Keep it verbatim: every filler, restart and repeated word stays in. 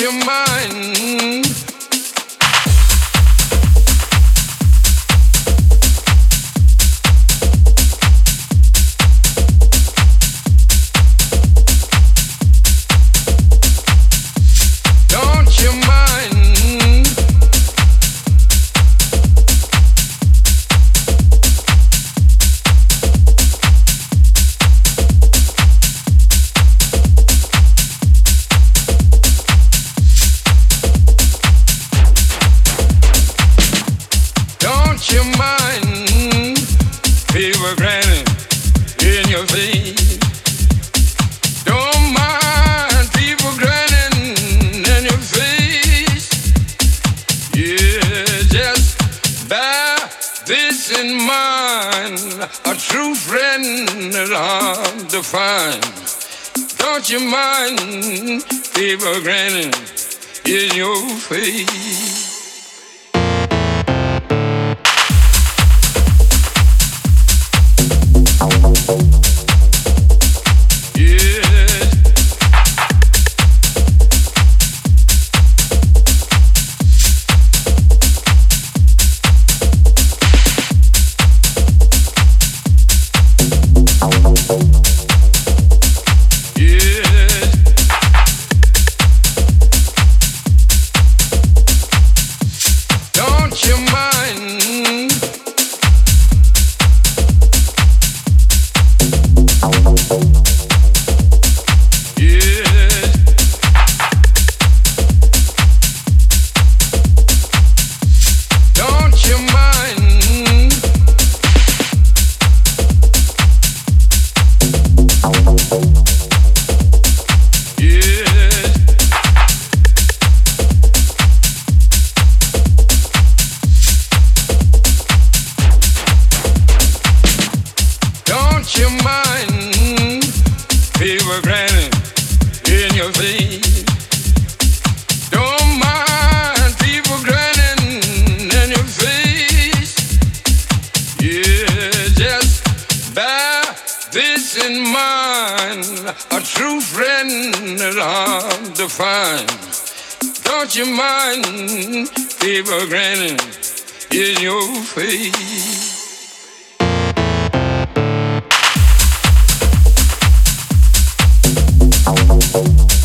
you mind? Don't you mind? Don't you mind? People grinning in your face. Don't mind people grinning in your face. Yeah, just bear this in mind. A true friend is hard to find. Don't you mind people grinning in your face? A true friend is hard to find. Don't you mind people grinning in your face? We'll be right back.